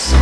House.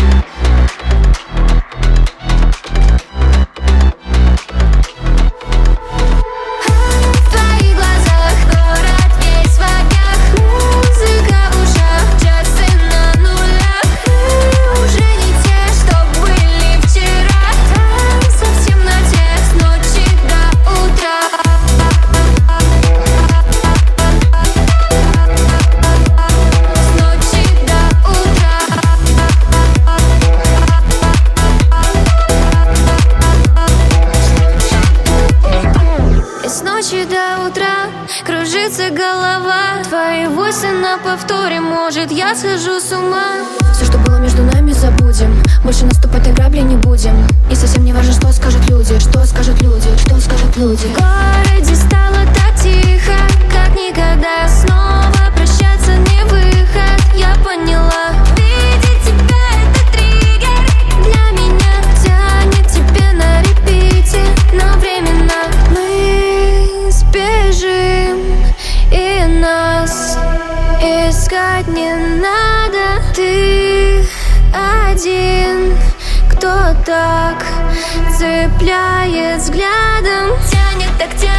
До утра кружится голова. Твои войсы на повторе, может, я схожу с ума. Все, что было между нами, забудем. Больше наступать на грабли не будем. И совсем не важно, что скажут люди. Что скажут люди, что скажут люди. В городе стало так тихо, как никогда. Снова прощаться не выход, я поняла. Видеть тебя — это триггер для меня. Тянет тебе на репите, но временно мы бежим, и нас искать не надо. Ты один, кто так цепляет взглядом. Тянет так тянет.